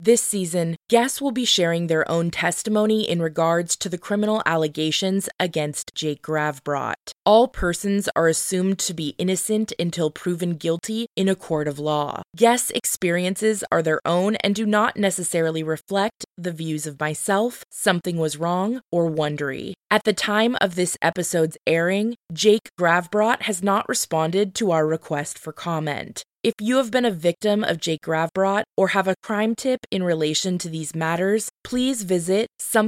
This season, guests will be sharing their own testimony in regards to the criminal allegations against Jake Gravbrot. All persons are assumed to be innocent until proven guilty in a court of law. Guests' experiences are their own and do not necessarily reflect the views of myself, Something Was Wrong, or Wondery. At the time of this episode's airing, Jake Gravbrot has not responded to our request for comment. If you have been a victim of Jake Gravbrot or have a crime tip in relation to these matters, please visit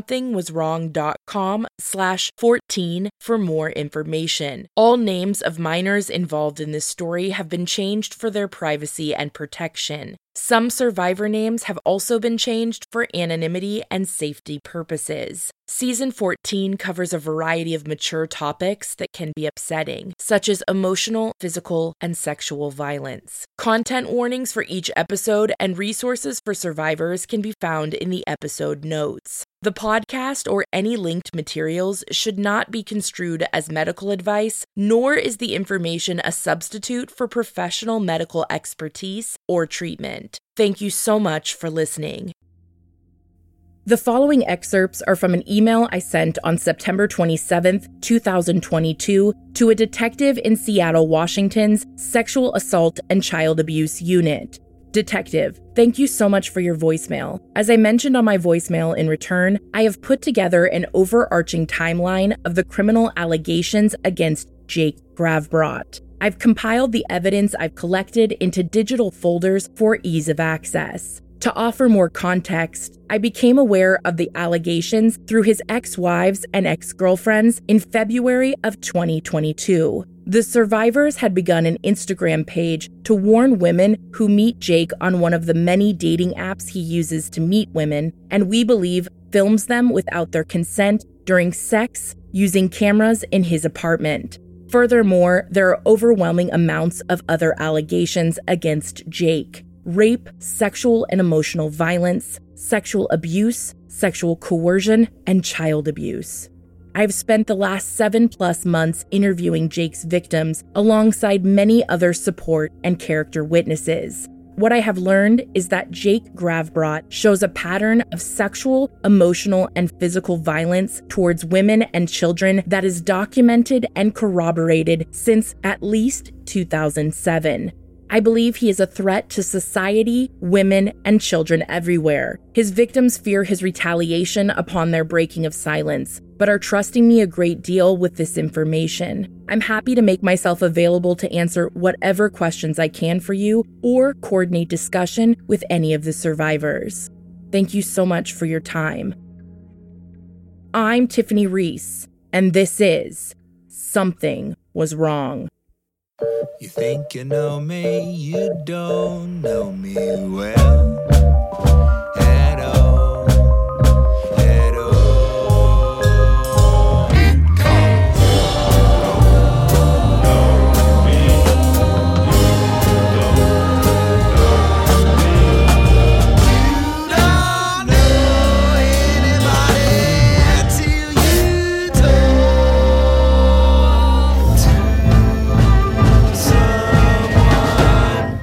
somethingwaswrong.com/14 for more information. All names of minors involved in this story have been changed for their privacy and protection. Some survivor names have also been changed for anonymity and safety purposes. Season 14 covers a variety of mature topics that can be upsetting, such as emotional, physical, and sexual violence. Content warnings for each episode and resources for survivors can be found in the episode notes. The podcast or any linked materials should not be construed as medical advice, nor is the information a substitute for professional medical expertise or treatment. Thank you so much for listening. The following excerpts are from an email I sent on September 27th, 2022, to a detective in Seattle, Washington's Sexual Assault and Child Abuse Unit. Detective, thank you so much for your voicemail. As I mentioned on my voicemail in return, I have put together an overarching timeline of the criminal allegations against Jake Gravbrot. I've compiled the evidence I've collected into digital folders for ease of access. To offer more context, I became aware of the allegations through his ex-wives and ex-girlfriends in February of 2022. The survivors had begun an Instagram page to warn women who meet Jake on one of the many dating apps he uses to meet women, and we believe films them without their consent during sex using cameras in his apartment. Furthermore, there are overwhelming amounts of other allegations against Jake: rape, sexual and emotional violence, sexual abuse, sexual coercion, and child abuse. I've spent the last 7+ months interviewing Jake's victims alongside many other support and character witnesses. What I have learned is that Jake Gravbrot shows a pattern of sexual, emotional, and physical violence towards women and children that is documented and corroborated since at least 2007. I believe he is a threat to society, women, and children everywhere. His victims fear his retaliation upon their breaking of silence, but are trusting me a great deal with this information. I'm happy to make myself available to answer whatever questions I can for you or coordinate discussion with any of the survivors. Thank you so much for your time. I'm Tiffany Reese, and this is Something Was Wrong. You think you know me, you don't know me well at all, at all. Because you don't know me, you don't know anybody till you talk to someone.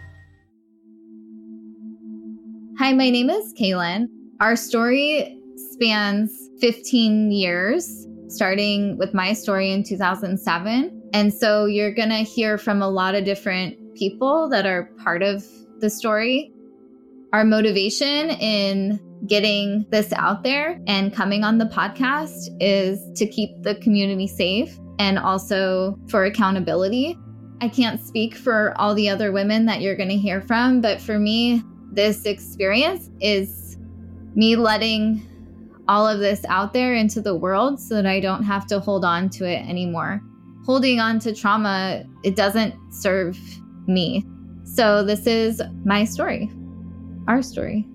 Hi, my name is Kaylin. Our story spans 15 years, starting with my story in 2007. And so you're going to hear from a lot of different people that are part of the story. Our motivation in getting this out there and coming on the podcast is to keep the community safe and also for accountability. I can't speak for all the other women that you're going to hear from, but for me, this experience is me letting all of this out there into the world so that I don't have to hold on to it anymore. Holding on to trauma, it doesn't serve me. So this is my story, our story.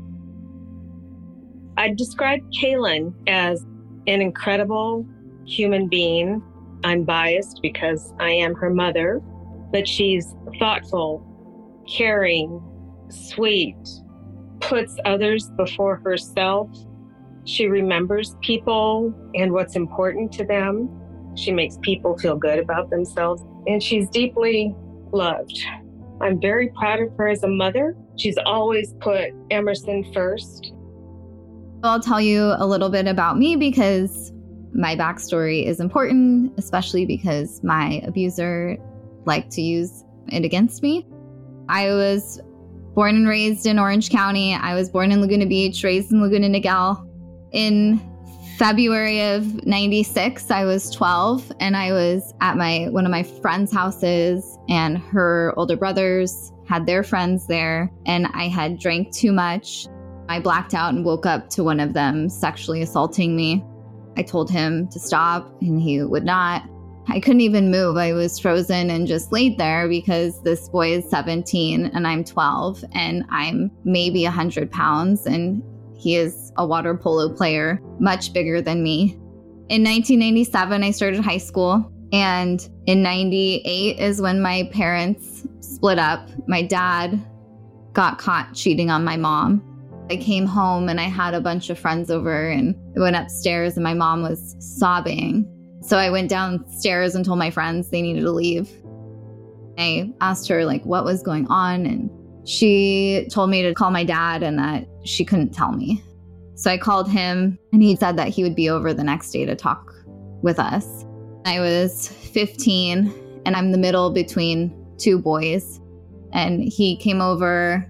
I describe Kaylin as an incredible human being. I'm biased because I am her mother, but she's thoughtful, caring, sweet, puts others before herself. She remembers people and what's important to them. She makes people feel good about themselves, and she's deeply loved. I'm very proud of her as a mother, She's always put Emerson first. I'll tell you a little bit about me because my backstory is important, especially because my abuser liked to use it against me. I was born and raised in Orange County. I was born in Laguna Beach, raised in Laguna Niguel. In February of 96, I was 12 and I was at one of my friend's houses, and her older brothers had their friends there, and I had drank too much. I blacked out and woke up to one of them sexually assaulting me. I told him to stop and he would not. I couldn't even move. I was frozen and just laid there because this boy is 17 and I'm 12 and I'm maybe 100 pounds and he is a water polo player, much bigger than me. In 1997, I started high school, and in 98 is when my parents split up. My dad got caught cheating on my mom. I came home and I had a bunch of friends over, and I went upstairs and my mom was sobbing. So I went downstairs and told my friends they needed to leave. I asked her what was going on, and she told me to call my dad and that she couldn't tell me. So I called him and he said that he would be over the next day to talk with us. I was 15 and I'm the middle between two boys. And he came over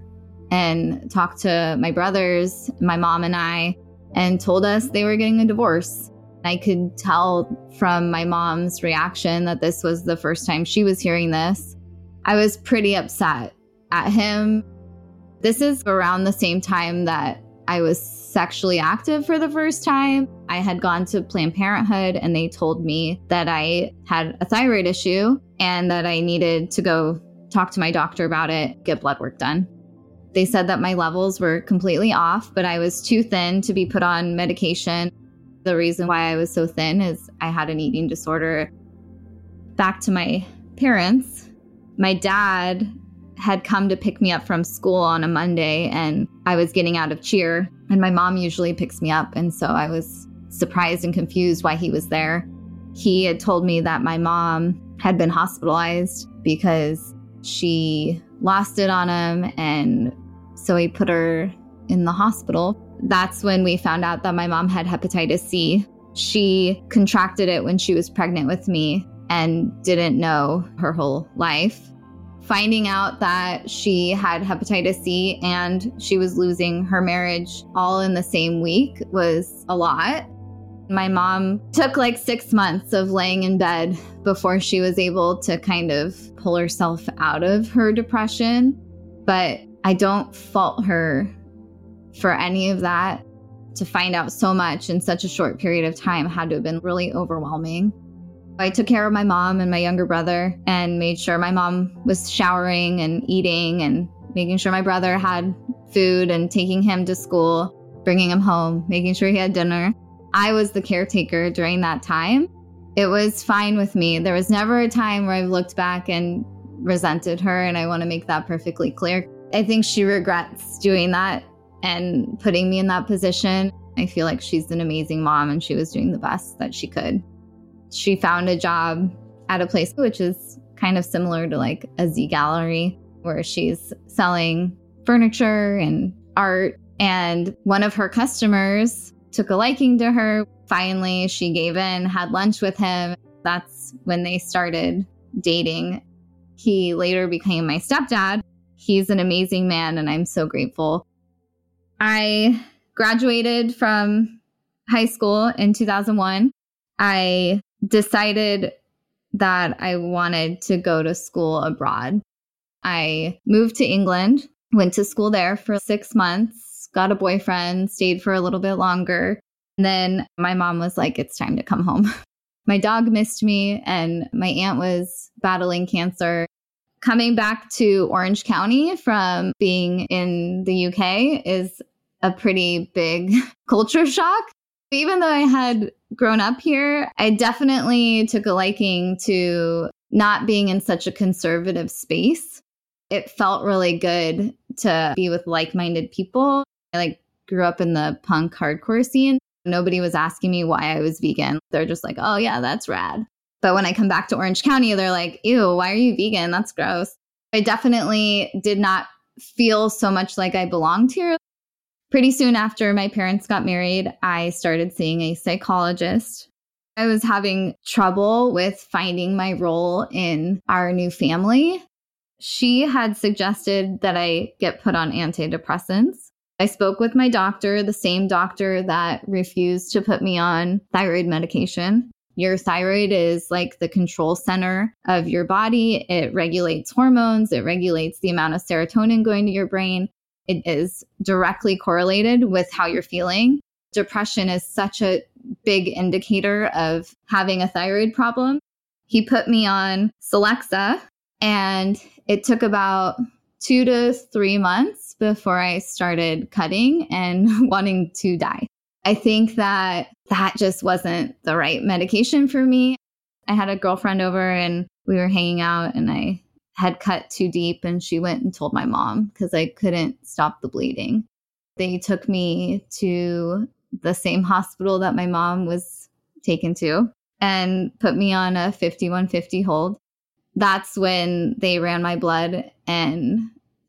and talked to my brothers, my mom and I, and told us they were getting a divorce. I could tell from my mom's reaction that this was the first time she was hearing this. I was pretty upset at him. This is around the same time that I was sexually active for the first time. I had gone to Planned Parenthood and they told me that I had a thyroid issue and that I needed to go talk to my doctor about it, get blood work done. They said that my levels were completely off, but I was too thin to be put on medication. The reason why I was so thin is I had an eating disorder. Back to my parents, my dad had come to pick me up from school on a Monday and I was getting out of cheer, and my mom usually picks me up. And so I was surprised and confused why he was there. He had told me that my mom had been hospitalized because she lost it on him. And so he put her in the hospital. That's when we found out that my mom had hepatitis C. She contracted it when she was pregnant with me and didn't know her whole life. Finding out that she had hepatitis C and she was losing her marriage all in the same week was a lot. My mom took 6 months of laying in bed before she was able to kind of pull herself out of her depression. But I don't fault her for any of that. To find out so much in such a short period of time had to have been really overwhelming. I took care of my mom and my younger brother and made sure my mom was showering and eating and making sure my brother had food and taking him to school, bringing him home, making sure he had dinner. I was the caretaker during that time. It was fine with me. There was never a time where I've looked back and resented her, and I want to make that perfectly clear. I think she regrets doing that and putting me in that position. I feel like she's an amazing mom and she was doing the best that she could. She found a job at a place which is kind of similar to a Z Gallery, where she's selling furniture and art. And one of her customers took a liking to her. Finally, she gave in, had lunch with him. That's when they started dating. He later became my stepdad. He's an amazing man, and I'm so grateful. I graduated from high school in 2001. I decided that I wanted to go to school abroad. I moved to England, went to school there for 6 months, got a boyfriend, stayed for a little bit longer. And then my mom was like, it's time to come home. My dog missed me and my aunt was battling cancer. Coming back to Orange County from being in the UK is a pretty big culture shock. Even though I had grown up here, I definitely took a liking to not being in such a conservative space. It felt really good to be with like-minded people. I grew up in the punk hardcore scene. Nobody was asking me why I was vegan. They're just like, oh yeah, that's rad. But when I come back to Orange County, they're like, ew, why are you vegan? That's gross. I definitely did not feel so much like I belonged here. Pretty soon after my parents got married, I started seeing a psychologist. I was having trouble with finding my role in our new family. She had suggested that I get put on antidepressants. I spoke with my doctor, the same doctor that refused to put me on thyroid medication. Your thyroid is like the control center of your body. It regulates hormones. It regulates the amount of serotonin going to your brain. It is directly correlated with how you're feeling. Depression is such a big indicator of having a thyroid problem. He put me on Celexa, and it took about 2 to 3 months before I started cutting and wanting to die. I think that just wasn't the right medication for me. I had a girlfriend over and we were hanging out, and I had cut too deep, and she went and told my mom because I couldn't stop the bleeding. They took me to the same hospital that my mom was taken to and put me on a 5150 hold. That's when they ran my blood and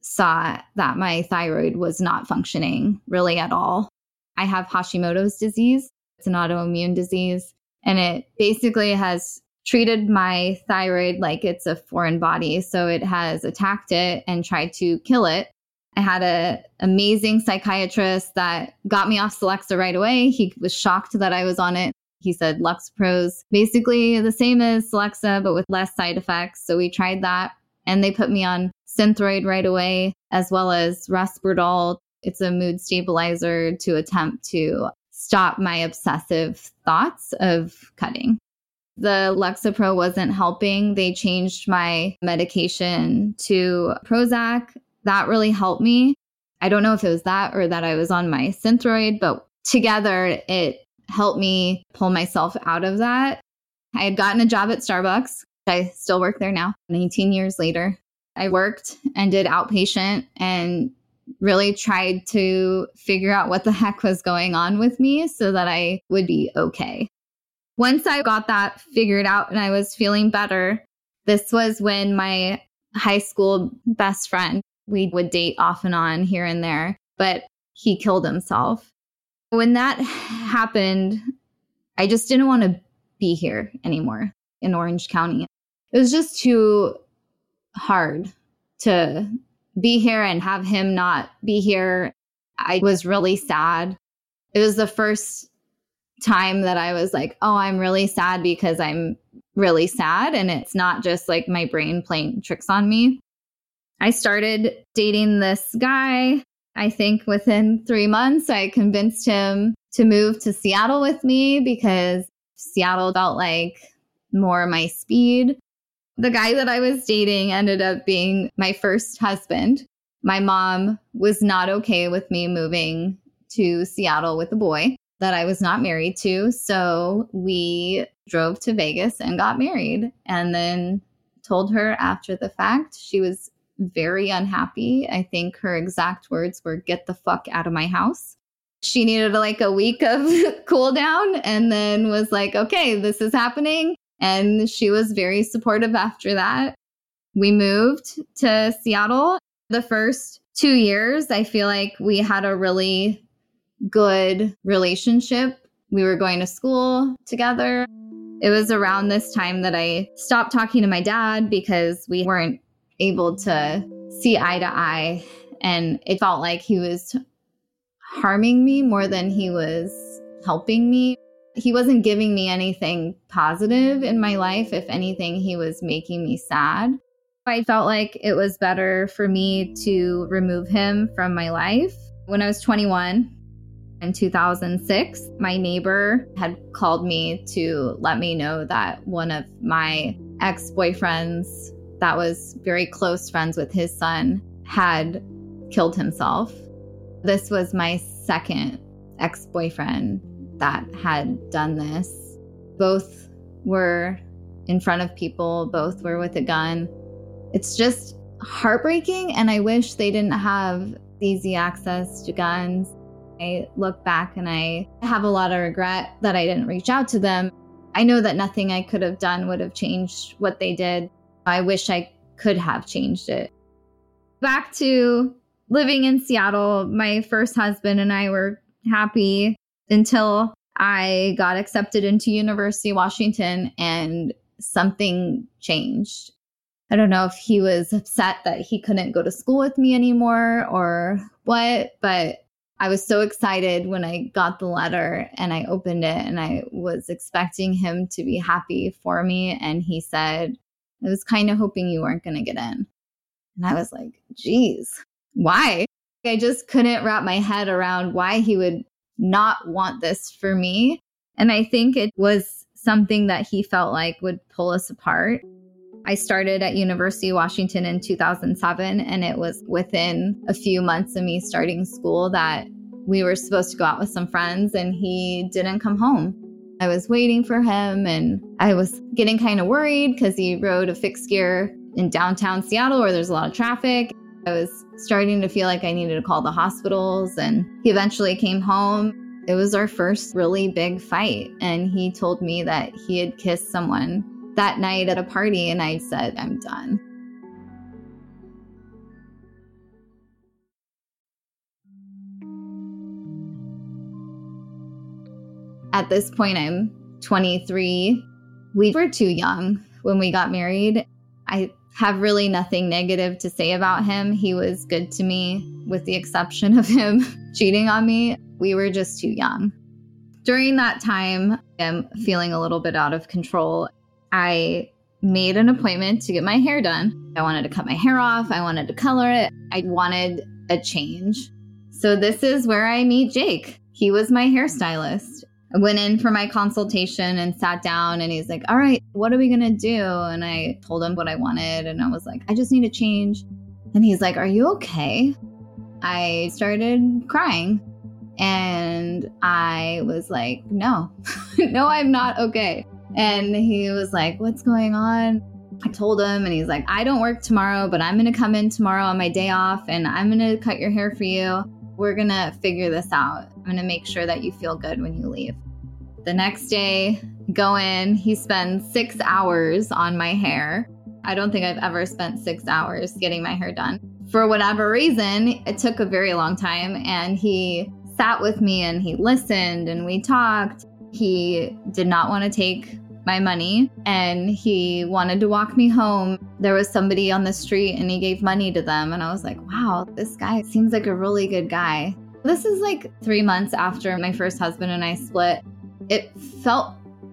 saw that my thyroid was not functioning really at all. I have Hashimoto's disease. It's an autoimmune disease, and it basically has treated my thyroid like it's a foreign body. So it has attacked it and tried to kill it. I had an amazing psychiatrist that got me off Celexa right away. He was shocked that I was on it. He said Lexapro's basically the same as Celexa, but with less side effects. So we tried that, and they put me on Synthroid right away, as well as Risperdal. It's a mood stabilizer to attempt to stop my obsessive thoughts of cutting. The Lexapro wasn't helping. They changed my medication to Prozac. That really helped me. I don't know if it was that or that I was on my Synthroid, but together it helped me pull myself out of that. I had gotten a job at Starbucks. I still work there now, 19 years later. I worked and did outpatient and really tried to figure out what the heck was going on with me so that I would be okay. Once I got that figured out and I was feeling better, this was when my high school best friend, we would date off and on here and there, but he killed himself. When that happened, I just didn't want to be here anymore in Orange County. It was just too hard to be here and have him not be here. I was really sad. It was the first time that I was like, oh, I'm really sad because I'm really sad. And it's not just like my brain playing tricks on me. I started dating this guy. I think within 3 months, I convinced him to move to Seattle with me because Seattle felt like more my speed. The guy that I was dating ended up being my first husband. My mom was not okay with me moving to Seattle with a boy that I was not married to. So we drove to Vegas and got married, and then told her after the fact. She was very unhappy. I think her exact words were, "Get the fuck out of my house." She needed like a week of cool down and then was like, okay, this is happening. And she was very supportive after that. We moved to Seattle. The first 2 years, I feel like we had a really good relationship. We were going to school together. It was around this time that I stopped talking to my dad because we weren't able to see eye to eye. And it felt like he was harming me more than he was helping me. He wasn't giving me anything positive in my life. If anything, he was making me sad. I felt like it was better for me to remove him from my life. When I was 21, in 2006, my neighbor had called me to let me know that one of my ex-boyfriends that was very close friends with his son had killed himself. This was my second ex-boyfriend that had done this. Both were in front of people, both were with a gun. It's just heartbreaking, and I wish they didn't have easy access to guns. I look back and I have a lot of regret that I didn't reach out to them. I know that nothing I could have done would have changed what they did. I wish I could have changed it. Back to living in Seattle, my first husband and I were happy until I got accepted into University of Washington and something changed. I don't know if he was upset that he couldn't go to school with me anymore or what, but I was so excited when I got the letter and I opened it, and I was expecting him to be happy for me. And he said, I was kind of hoping you weren't going to get in. And I was like, geez, why? I just couldn't wrap my head around why he would not want this for me. And I think it was something that he felt like would pull us apart. I started at University of Washington in 2007, and it was within a few months of me starting school that we were supposed to go out with some friends, and he didn't come home. I was waiting for him, and I was getting kind of worried because he rode a fixed gear in downtown Seattle where there's a lot of traffic. I was starting to feel like I needed to call the hospitals, and he eventually came home. It was our first really big fight, and he told me that he had kissed someone that night at a party, and I said, I'm done. At this point, I'm 23. We were too young when we got married. I have really nothing negative to say about him. He was good to me, with the exception of him cheating on me. We were just too young. During that time, I'm feeling a little bit out of control. I made an appointment to get my hair done. I wanted to cut my hair off. I wanted to color it. I wanted a change. So this is where I meet Jake. He was my hairstylist. I went in for my consultation and sat down, and he's like, all right, what are we going to do? And I told him what I wanted, and I was like, I just need a change. And he's like, are you okay? I started crying, and I was like, no, no, I'm not okay. And he was like, what's going on? I told him, and he's like, I don't work tomorrow, but I'm going to come in tomorrow on my day off, and I'm going to cut your hair for you. We're going to figure this out. I'm going to make sure that you feel good when you leave. The next day, go in. He spends 6 hours on my hair. I don't think I've ever spent 6 hours getting my hair done. For whatever reason, it took a very long time, and he sat with me and he listened and we talked. He did not want to take my money, and he wanted to walk me home. There was somebody on the street and he gave money to them, and I was like, wow, this guy seems like a really good guy. This is like 3 months after my first husband and I split. It felt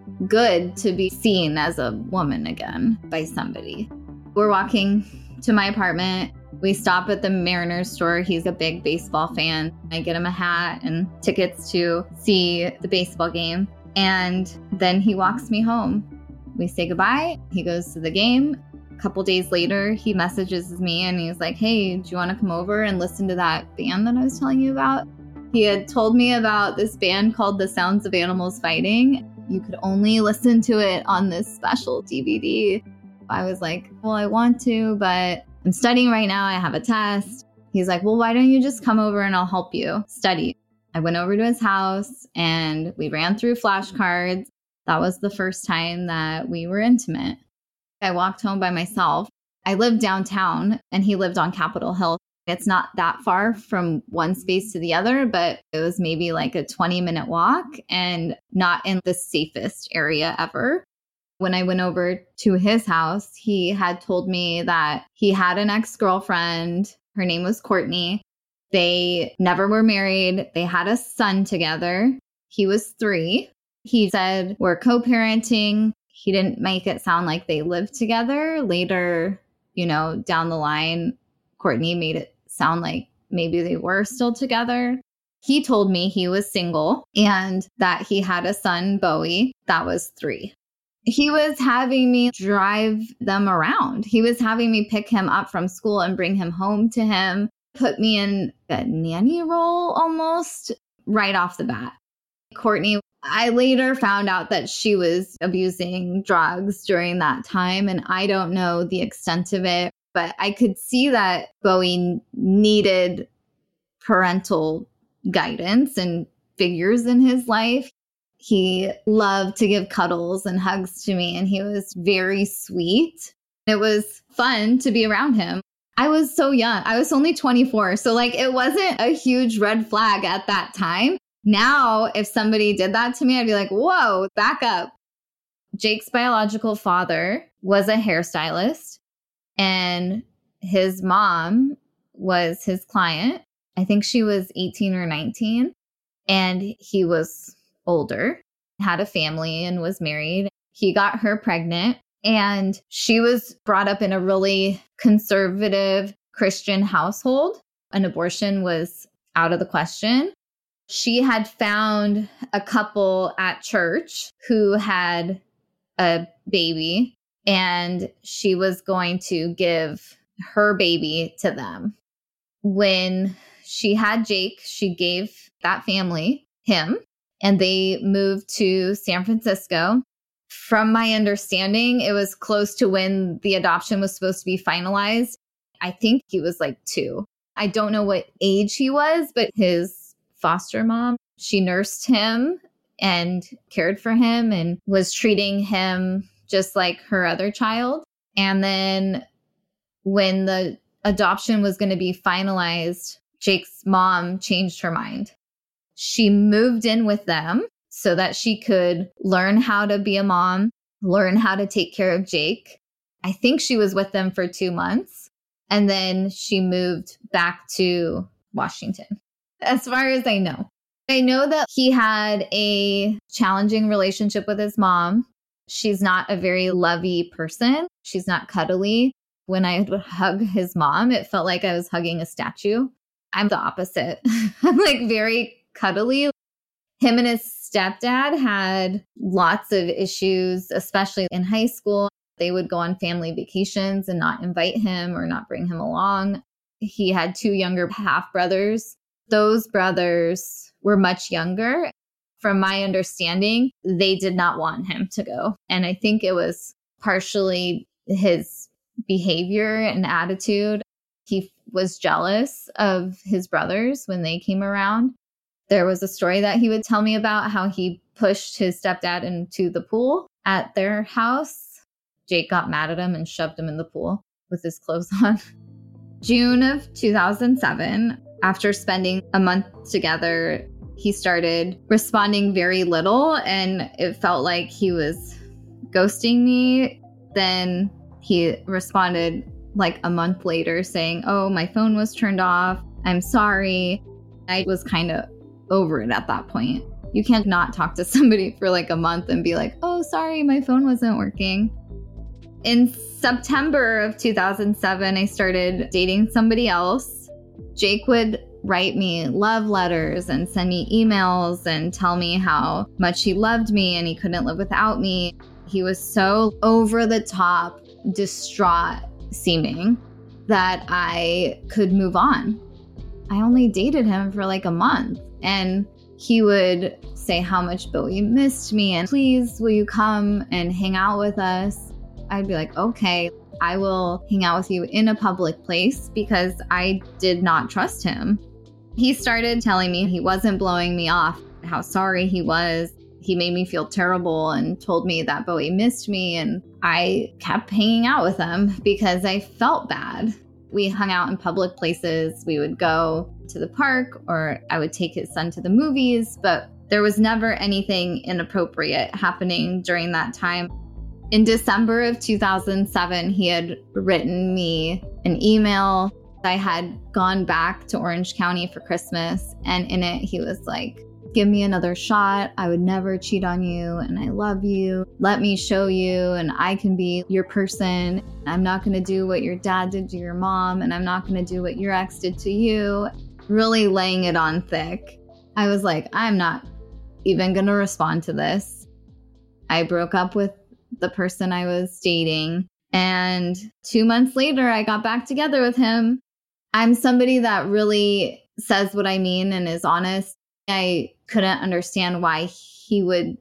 good to be seen as a woman again by somebody. We're walking to my apartment. We stop at the Mariners store. He's a big baseball fan. I get him a hat and tickets to see the baseball game. And then he walks me home. We say goodbye. He goes to the game. A couple days later, he messages me and he's like, hey, do you want to come over and listen to that band that I was telling you about? He had told me about this band called The Sounds of Animals Fighting. You could only listen to it on this special DVD. I was like, well, I want to, but I'm studying right now. I have a test. He's like, well, why don't you just come over and I'll help you study? I went over to his house and we ran through flashcards. That was the first time that we were intimate. I walked home by myself. I lived downtown and he lived on Capitol Hill. It's not that far from one space to the other, but it was maybe like a 20-minute walk and not in the safest area ever. When I went over to his house, he had told me that he had an ex-girlfriend. Her name was Courtney. They never were married. They had a son together. He was 3. He said, we're co-parenting. He didn't make it sound like they lived together. Later, down the line, Courtney made it sound like maybe they were still together. He told me he was single and that he had a son, Bowie, that was 3. He was having me drive them around. He was having me pick him up from school and bring him home to him, put me in a nanny role almost right off the bat. Courtney, I later found out that she was abusing drugs during that time, and I don't know the extent of it, but I could see that Bowie needed parental guidance and figures in his life. He loved to give cuddles and hugs to me, and he was very sweet. It was fun to be around him. I was so young. I was only 24. So like it wasn't a huge red flag at that time. Now, if somebody did that to me, I'd be like, whoa, back up. Jake's biological father was a hairstylist and his mom was his client. I think she was 18 or 19 and he was older, had a family and was married. He got her pregnant and she was brought up in a really conservative Christian household. An abortion was out of the question. She had found a couple at church who had a baby and she was going to give her baby to them. When she had Jake, she gave that family him and they moved to San Francisco. From my understanding, it was close to when the adoption was supposed to be finalized. I think he was like 2. I don't know what age he was, but his foster mom, she nursed him and cared for him and was treating him just like her other child. And then when the adoption was going to be finalized, Jake's mom changed her mind. She moved in with them so that she could learn how to be a mom, learn how to take care of Jake. I think she was with them for 2 months. And then she moved back to Washington, as far as I know. I know that he had a challenging relationship with his mom. She's not a very lovey person. She's not cuddly. When I would hug his mom, it felt like I was hugging a statue. I'm the opposite. I'm like very cuddly. Him and his stepdad had lots of issues, especially in high school. They would go on family vacations and not invite him or not bring him along. He had 2 younger half brothers. Those brothers were much younger. From my understanding, they did not want him to go. And I think it was partially his behavior and attitude. He was jealous of his brothers when they came around. There was a story that he would tell me about how he pushed his stepdad into the pool at their house. Jake got mad at him and shoved him in the pool with his clothes on. June of 2007, after spending a month together, he started responding very little and it felt like he was ghosting me. Then he responded like a month later saying, "Oh, my phone was turned off. I'm sorry." I was kind of over it at that point. You can't not talk to somebody for like a month and be like, "Oh, sorry, my phone wasn't working." In September of 2007, I started dating somebody else. Jake would write me love letters and send me emails and tell me how much he loved me and he couldn't live without me. He was so over the top, distraught seeming that I could move on. I only dated him for like a month and he would say how much Bowie missed me and please will you come and hang out with us? I'd be like, okay, I will hang out with you in a public place because I did not trust him. He started telling me he wasn't blowing me off, how sorry he was. He made me feel terrible and told me that Bowie missed me. And I kept hanging out with him because I felt bad. We hung out in public places. We would go to the park or I would take his son to the movies, but there was never anything inappropriate happening during that time. In December of 2007, he had written me an email. I had gone back to Orange County for Christmas, and in it, he was like, "Give me another shot. I would never cheat on you, and I love you. Let me show you, and I can be your person. I'm not going to do what your dad did to your mom, and I'm not going to do what your ex did to you." Really laying it on thick. I was like, I'm not even going to respond to this. I broke up with the person I was dating. And 2 months later, I got back together with him. I'm somebody that really says what I mean and is honest. I couldn't understand why he would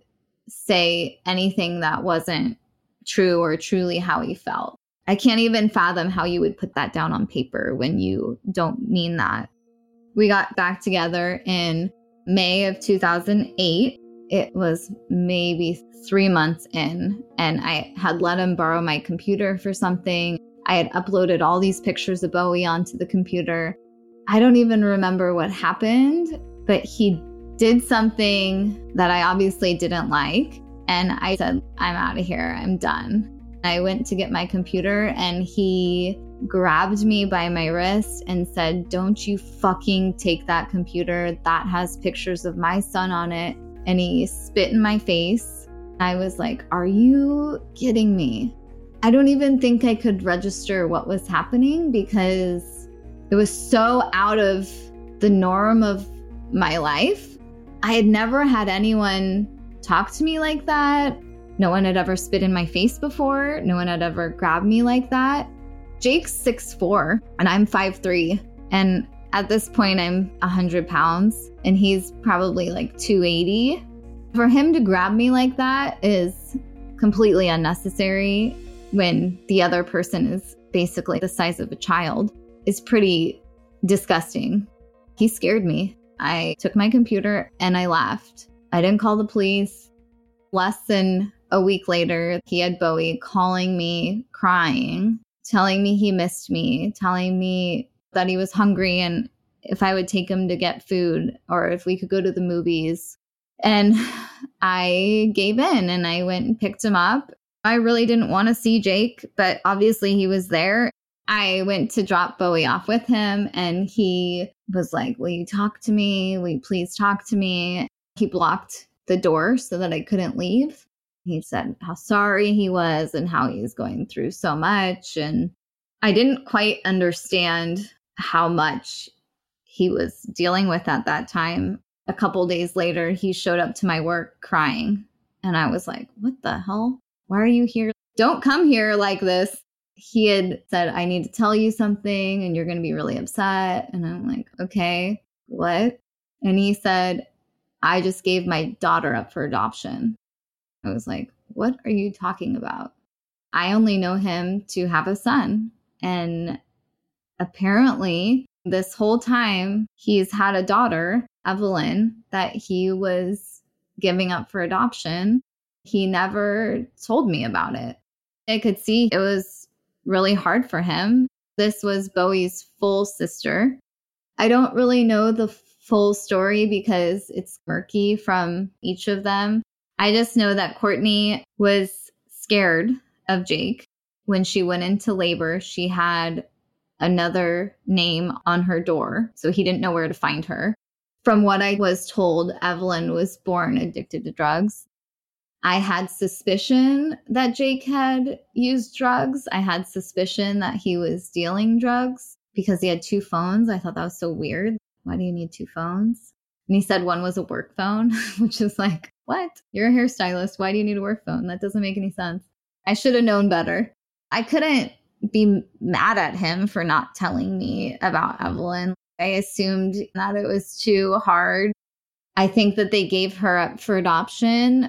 say anything that wasn't true or truly how he felt. I can't even fathom how you would put that down on paper when you don't mean that. We got back together in May of 2008. It was maybe 3 months in, and I had let him borrow my computer for something. I had uploaded all these pictures of Bowie onto the computer. I don't even remember what happened, but he did something that I obviously didn't like. And I said, I'm out of here. I'm done. I went to get my computer and he grabbed me by my wrist and said, don't you fucking take that computer. That has pictures of my son on it. And he spit in my face. I was like, are you kidding me? I don't even think I could register what was happening because it was so out of the norm of my life. I had never had anyone talk to me like that. No one had ever spit in my face before. No one had ever grabbed me like that. Jake's 6'4" and I'm 5'3". And at this point, I'm 100 pounds and he's probably like 280. For him to grab me like that is completely unnecessary when the other person is basically the size of a child. It's pretty disgusting. He scared me. I took my computer and I left. I didn't call the police. Less than a week later, he had Bowie calling me, crying, telling me he missed me, telling me that he was hungry and if I would take him to get food or if we could go to the movies. And I gave in and I went and picked him up. I really didn't want to see Jake, but obviously he was there. I went to drop Bowie off with him and he was like, will you talk to me? Will you please talk to me? He blocked the door so that I couldn't leave. He said how sorry he was and how he was going through so much. And I didn't quite understand how much he was dealing with at that time. A couple days later, he showed up to my work crying. And I was like, what the hell? Why are you here? Don't come here like this. He had said, I need to tell you something and you're going to be really upset. And I'm like, okay, what? And he said, I just gave my daughter up for adoption. I was like, what are you talking about? I only know him to have a son. And apparently this whole time he's had a daughter, Evelyn, that he was giving up for adoption. He never told me about it. I could see it was really hard for him. This was Bowie's full sister. I don't really know the full story because it's murky from each of them. I just know that Courtney was scared of Jake. When she went into labor, she had another name on her door, so he didn't know where to find her. From what I was told, Evelyn was born addicted to drugs. I had suspicion that Jake had used drugs. I had suspicion that he was dealing drugs because he had 2 phones. I thought that was so weird. Why do you need 2 phones? And he said one was a work phone, which is like, what? You're a hairstylist. Why do you need a work phone? That doesn't make any sense. I should have known better. I couldn't be mad at him for not telling me about Evelyn. I assumed that it was too hard. I think that they gave her up for adoption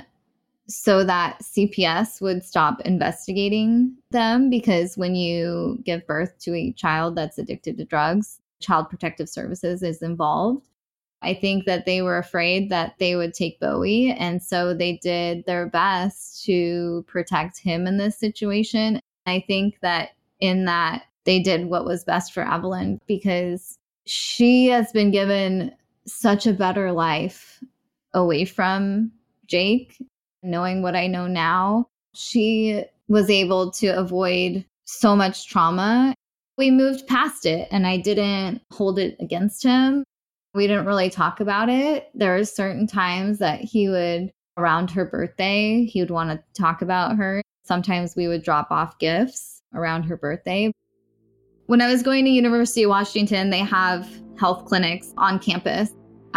so that CPS would stop investigating them, because when you give birth to a child that's addicted to drugs, Child Protective Services is involved. I think that they were afraid that they would take Bowie, and so they did their best to protect him in this situation. I think that in that they did what was best for Evelyn, because she has been given such a better life away from Jake. Knowing what I know now, she was able to avoid so much trauma. We moved past it and I didn't hold it against him. We didn't really talk about it. There were certain times that he would, around her birthday, he would want to talk about her. Sometimes we would drop off gifts around her birthday. When I was going to University of Washington, they have health clinics on campus.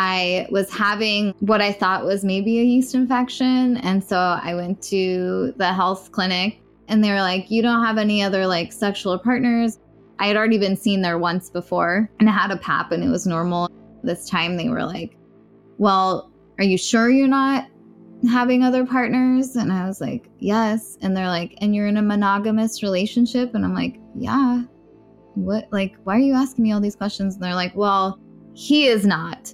I was having what I thought was maybe a yeast infection. And so I went to the health clinic and they were like, you don't have any other like sexual partners. I had already been seen there once before and I had a pap and it was normal. This time they were like, well, are you sure you're not having other partners? And I was like, yes. And they're like, and you're in a monogamous relationship? And I'm like, yeah. What? Like, why are you asking me all these questions? And they're like, well, he is not.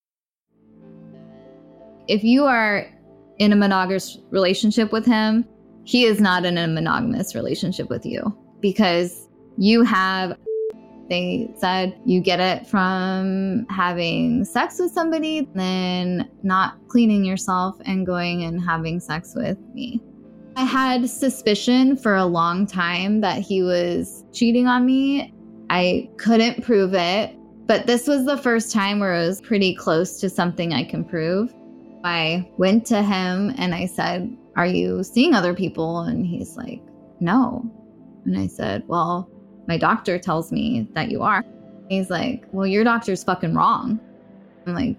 If you are in a monogamous relationship with him, he is not in a monogamous relationship with you because you have, they said you get it from having sex with somebody, then not cleaning yourself and going and having sex with me. I had suspicion for a long time that he was cheating on me. I couldn't prove it, but this was the first time where it was pretty close to something I can prove. I went to him and I said, "Are you seeing other people?" And he's like, "No." And I said, "Well, my doctor tells me that you are." He's like, "Well, your doctor's fucking wrong." I'm like,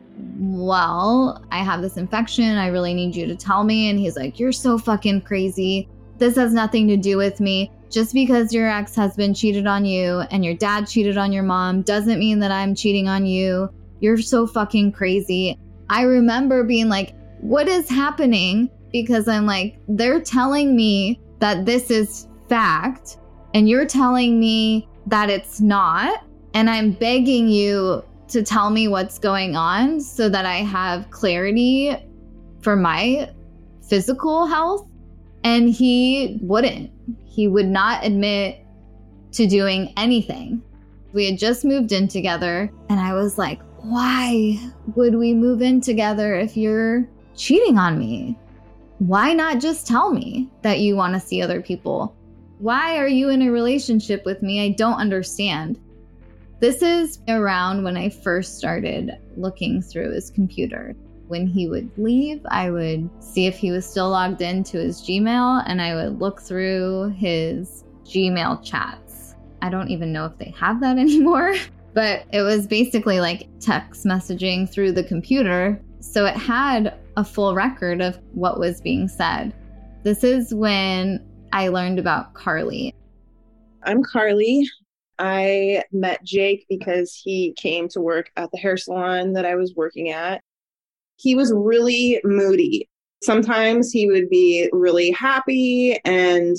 "Well, I have this infection. I really need you to tell me." And he's like, "You're so fucking crazy. This has nothing to do with me. Just because your ex-husband cheated on you and your dad cheated on your mom doesn't mean that I'm cheating on you. You're so fucking crazy." I remember being like, what is happening? Because I'm like, they're telling me that this is fact and you're telling me that it's not. And I'm begging you to tell me what's going on so that I have clarity for my physical health. And he wouldn't. He would not admit to doing anything. We had just moved in together and I was like, why would we move in together if you're cheating on me? Why not just tell me that you want to see other people? Why are you in a relationship with me? I don't understand. This is around when I first started looking through his computer. When he would leave, I would see if he was still logged into his Gmail and I would look through his Gmail chats. I don't even know if they have that anymore, but it was basically like text messaging through the computer. So it had a full record of what was being said. This is when I learned about Carly. I'm Carly. I met Jake because he came to work at the hair salon that I was working at. He was really moody. Sometimes he would be really happy and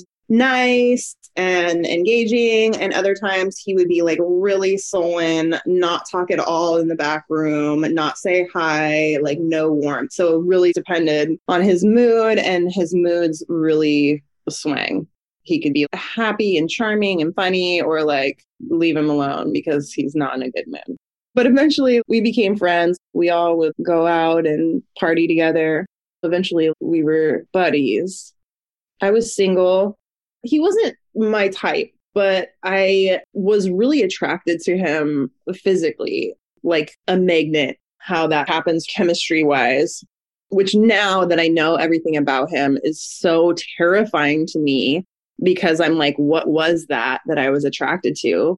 nice and engaging, and other times he would be like really sullen, not talk at all in the back room, not say hi, like no warmth. So it really depended on his mood, and his moods really swing. He could be happy and charming and funny, or like leave him alone because he's not in a good mood. But eventually we became friends. We all would go out and party together. Eventually we were buddies. I was single. He wasn't my type, but I was really attracted to him physically, like a magnet, how that happens chemistry-wise, which now that I know everything about him is so terrifying to me because I'm like, what was that I was attracted to?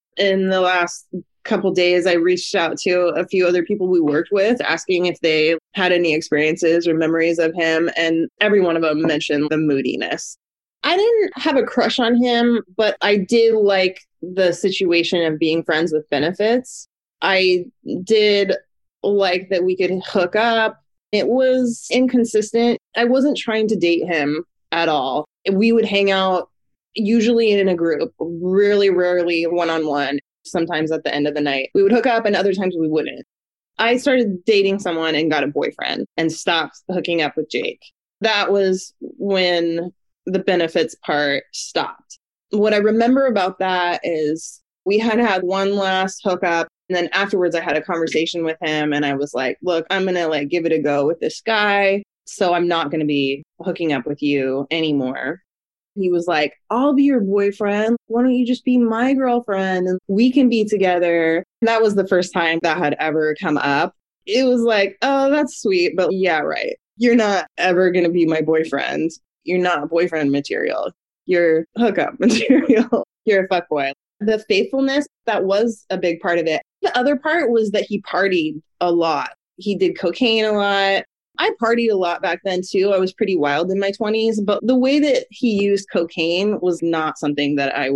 In the last couple days, I reached out to a few other people we worked with, asking if they had any experiences or memories of him. And every one of them mentioned the moodiness. I didn't have a crush on him, but I did like the situation of being friends with benefits. I did like that we could hook up. It was inconsistent. I wasn't trying to date him at all. We would hang out usually in a group, really rarely one-on-one. Sometimes at the end of the night, we would hook up and other times we wouldn't. I started dating someone and got a boyfriend and stopped hooking up with Jake. That was when the benefits part stopped. What I remember about that is we had one last hookup. And then afterwards, I had a conversation with him and I was like, look, I'm going to like give it a go with this guy. So I'm not going to be hooking up with you anymore. He was like, I'll be your boyfriend. Why don't you just be my girlfriend and we can be together? And that was the first time that had ever come up. It was like, oh, that's sweet. But yeah, right. You're not ever going to be my boyfriend. You're not boyfriend material. You're hookup material. You're a fuckboy. The faithfulness, that was a big part of it. The other part was that he partied a lot. He did cocaine a lot. I partied a lot back then too. I was pretty wild in my 20s, but the way that he used cocaine was not something that I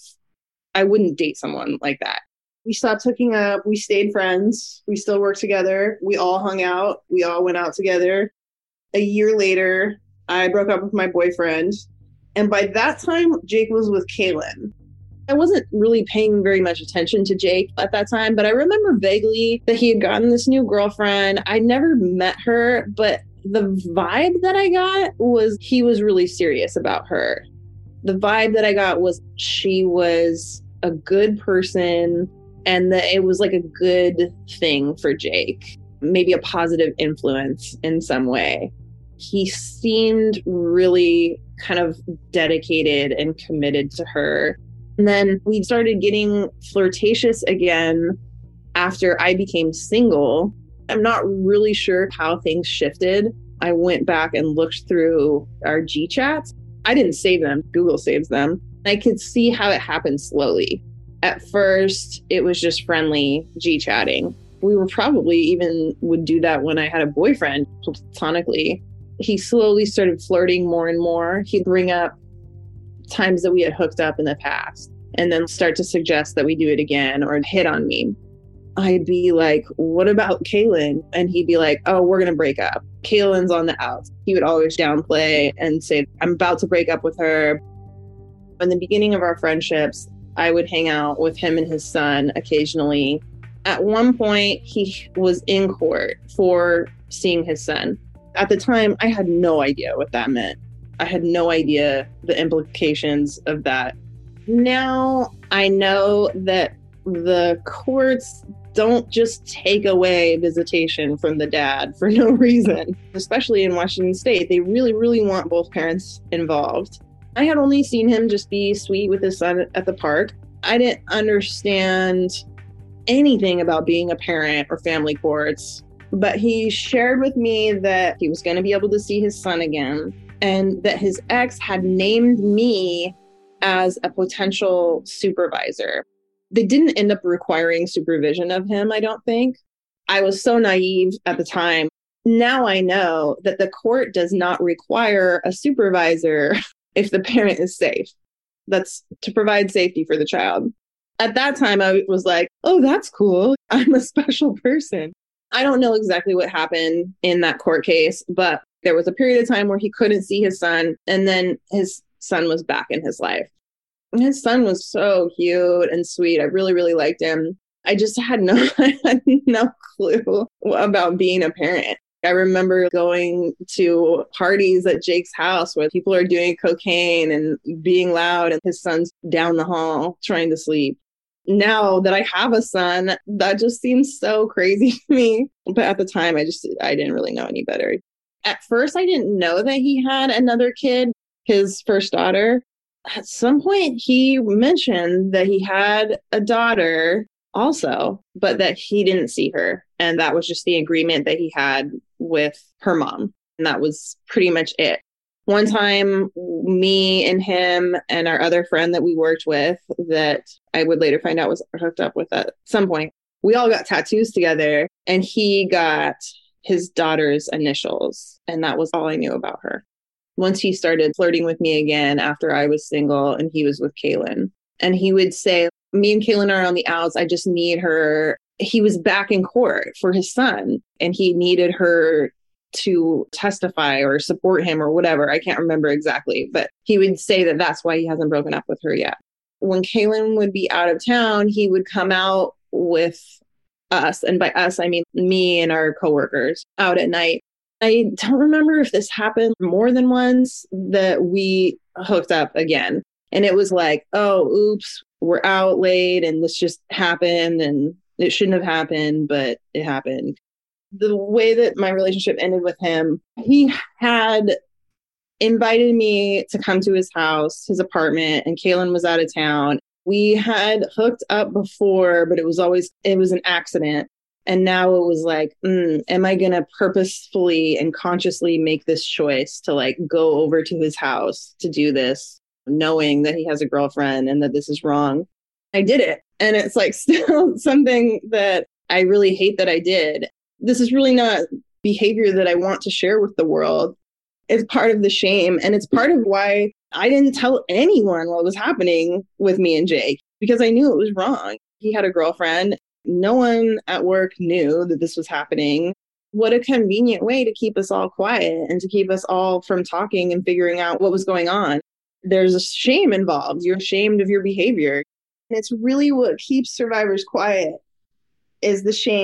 wouldn't date someone like that. We stopped hooking up. We stayed friends. We still worked together. We all hung out. We all went out together. A year later, I broke up with my boyfriend. And by that time, Jake was with Kaylin. I wasn't really paying very much attention to Jake at that time, but I remember vaguely that he had gotten this new girlfriend. I never met her, but The vibe that I got was he was really serious about her. The vibe that I got was she was a good person and that it was like a good thing for Jake, maybe a positive influence in some way. He seemed really kind of dedicated and committed to her. And then we started getting flirtatious again after I became single. I'm not really sure how things shifted. I went back and looked through our G chats. I didn't save them. Google saves them. I could see how it happened slowly. At first, it was just friendly G chatting. We were probably even would do that when I had a boyfriend platonically. He slowly started flirting more and more. He'd bring up times that we had hooked up in the past and then start to suggest that we do it again or hit on me. I'd be like, what about Kaylin? And he'd be like, oh, we're going to break up. Kaylin's on the outs. He would always downplay and say, I'm about to break up with her. In the beginning of our friendships, I would hang out with him and his son occasionally. At one point, he was in court for seeing his son. At the time, I had no idea what that meant. I had no idea the implications of that. Now I know that the courts don't just take away visitation from the dad for no reason, especially in Washington State. They really, really want both parents involved. I had only seen him just be sweet with his son at the park. I didn't understand anything about being a parent or family courts, but he shared with me that he was going to be able to see his son again and that his ex had named me as a potential supervisor. They didn't end up requiring supervision of him, I don't think. I was so naive at the time. Now I know that the court does not require a supervisor if the parent is safe. That's to provide safety for the child. At that time, I was like, oh, that's cool. I'm a special person. I don't know exactly what happened in that court case, but there was a period of time where he couldn't see his son, and then his son was back in his life. His son was so cute and sweet. I really, really liked him. I just had I had no clue about being a parent. I remember going to parties at Jake's house where people are doing cocaine and being loud, and his son's down the hall trying to sleep. Now that I have a son, that just seems so crazy to me. But at the time, I didn't really know any better. At first, I didn't know that he had another kid, his first daughter. At some point, he mentioned that he had a daughter also, but that he didn't see her. And that was just the agreement that he had with her mom. And that was pretty much it. One time, me and him and our other friend that we worked with, that I would later find out was hooked up with at some point, we all got tattoos together, and he got his daughter's initials. And that was all I knew about her. Once he started flirting with me again after I was single and he was with Kaylin. And he would say, me and Kaylin are on the outs. I just need her. He was back in court for his son, and he needed her to testify or support him or whatever. I can't remember exactly, but he would say that that's why he hasn't broken up with her yet. When Kaylin would be out of town, he would come out with us. And by us, I mean me and our coworkers out at night. I don't remember if this happened more than once that we hooked up again. And it was like, oh, oops, we're out late and this just happened and it shouldn't have happened, but it happened. The way that my relationship ended with him, he had invited me to come to his house, his apartment, and Kaylin was out of town. We had hooked up before, but it was an accident. And now it was like, am I going to purposefully and consciously make this choice to like go over to his house to do this, knowing that he has a girlfriend and that this is wrong? I did it. And it's like still something that I really hate that I did. This is really not behavior that I want to share with the world. It's part of the shame. And it's part of why I didn't tell anyone what was happening with me and Jake, because I knew it was wrong. He had a girlfriend. No one at work knew that this was happening. What a convenient way to keep us all quiet and to keep us all from talking and figuring out what was going on. There's a shame involved. You're ashamed of your behavior. And it's really what keeps survivors quiet is the shame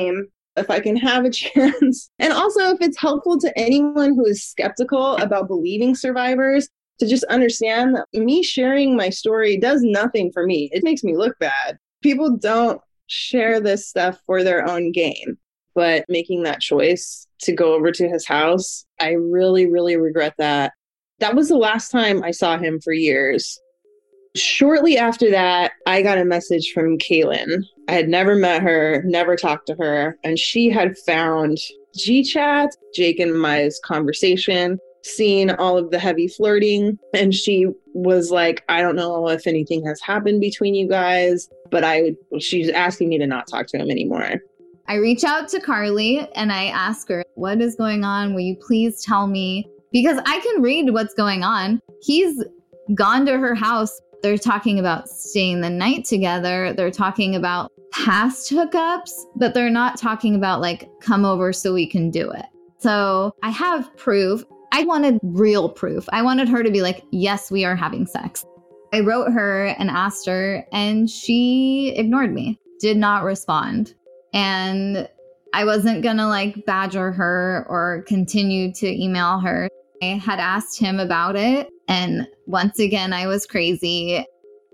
if I can have a chance. And also, if it's helpful to anyone who is skeptical about believing survivors, to just understand that me sharing my story does nothing for me. It makes me look bad. People don't share this stuff for their own gain. But making that choice to go over to his house, I really, really regret that. That was the last time I saw him for years. Shortly after that, I got a message from Kaylin. I had never met her, never talked to her, and she had found GChat, Jake and Maya's conversation, seen all of the heavy flirting, and she was like, I don't know if anything has happened between you guys, but she's asking me to not talk to him anymore. I reach out to Carly and I ask her, what is going on? Will you please tell me? Because I can read what's going on. He's gone to her house. They're talking about staying the night together. They're talking about past hookups, but they're not talking about like, come over so we can do it. So I have proof. I wanted real proof. I wanted her to be like, yes, we are having sex. I wrote her and asked her, and she ignored me, did not respond. And I wasn't going to like badger her or continue to email her. I had asked him about it. And once again, I was crazy.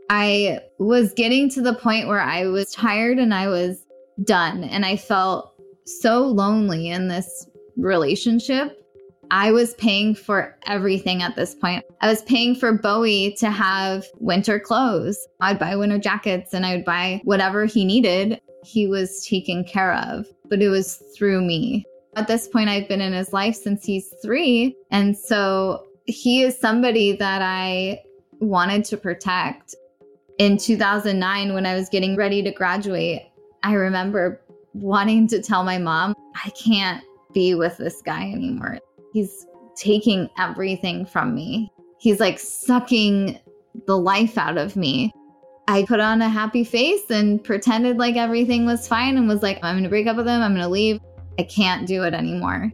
I was getting to the point where I was tired and I was done. And I felt so lonely in this relationship. I was paying for everything at this point. I was paying for Bowie to have winter clothes. I'd buy winter jackets and I would buy whatever he needed. He was taken care of, but it was through me. At this point, I've been in his life since he's 3. And so he is somebody that I wanted to protect. In 2009, when I was getting ready to graduate, I remember wanting to tell my mom, I can't be with this guy anymore. He's taking everything from me. He's like sucking the life out of me. I put on a happy face and pretended like everything was fine and was like, I'm going to break up with him. I'm going to leave. I can't do it anymore.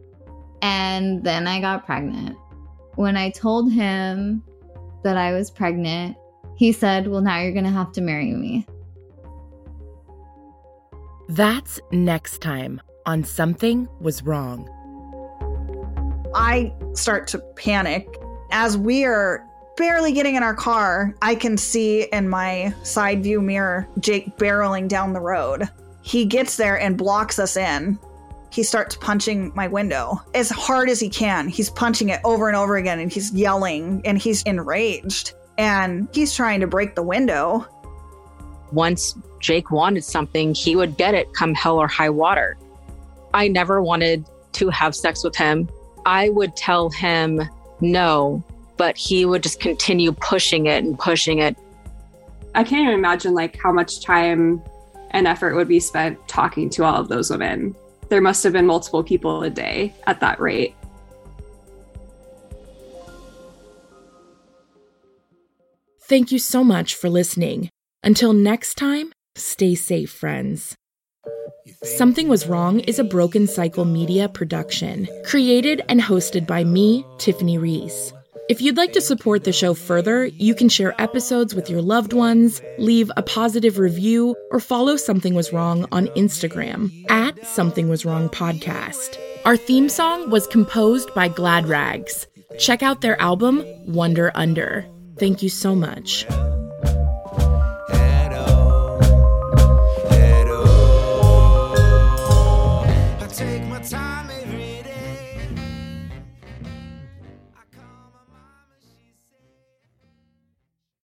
And then I got pregnant. When I told him that I was pregnant, he said, well, now you're going to have to marry me. That's next time on Something Was Wrong. I start to panic. As we are barely getting in our car, I can see in my side view mirror Jake barreling down the road. He gets there and blocks us in. He starts punching my window as hard as he can. He's punching it over and over again, and he's yelling, and he's enraged. And he's trying to break the window. Once Jake wanted something, he would get it come hell or high water. I never wanted to have sex with him. I would tell him no, but he would just continue pushing it and pushing it. I can't even imagine like how much time and effort would be spent talking to all of those women. There must have been multiple people a day at that rate. Thank you so much for listening. Until next time, stay safe, friends. Something Was Wrong is a Broken Cycle Media production, created and hosted by me, Tiffany Reese. If you'd like to support the show further, you can share episodes with your loved ones, leave a positive review, or follow Something Was Wrong on Instagram at Something Was Wrong Podcast. Our theme song was composed by Glad Rags. Check out their album, Wonder Under. Thank you so much.